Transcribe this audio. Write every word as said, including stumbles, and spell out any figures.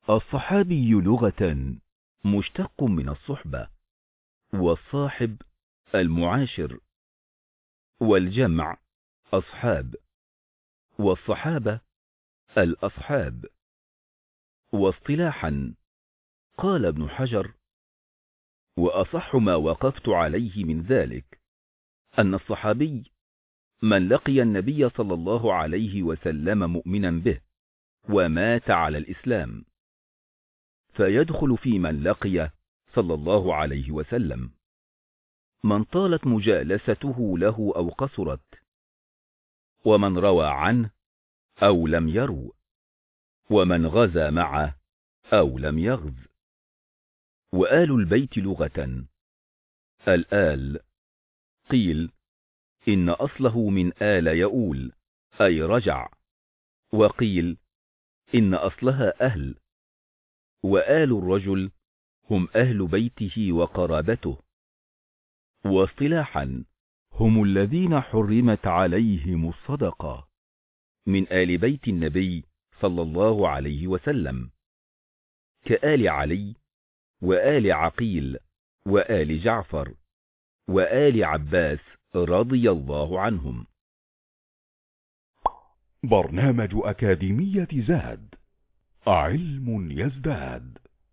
الصحابي لغة مشتق من الصحبة، والصاحب المعاشر، والجمع أصحاب، والصحابة الأصحاب. واصطلاحا قال ابن حجر: وأصح ما وقفت عليه من ذلك أن الصحابي من لقي النبي صلى الله عليه وسلم مؤمنا به ومات على الإسلام، فيدخل في من لقي صلى الله عليه وسلم من طالت مجالسته له أو قصرت، ومن روى عنه أو لم يرو، ومن غزا معه أو لم يغز. وآل البيت لغة الآل، قيل إن أصله من آل يؤول أي رجع، وقيل إن أصلها أهل. وآل الرجل هم أهل بيته وقرابته. واصطلاحا هم الذين حرمت عليهم الصدقة من آل بيت النبي صلى الله عليه وسلم، كآل علي وآل عقيل وآل جعفر وآل عباس رضي الله عنهم. برنامج أكاديمية زاد، علم يزداد.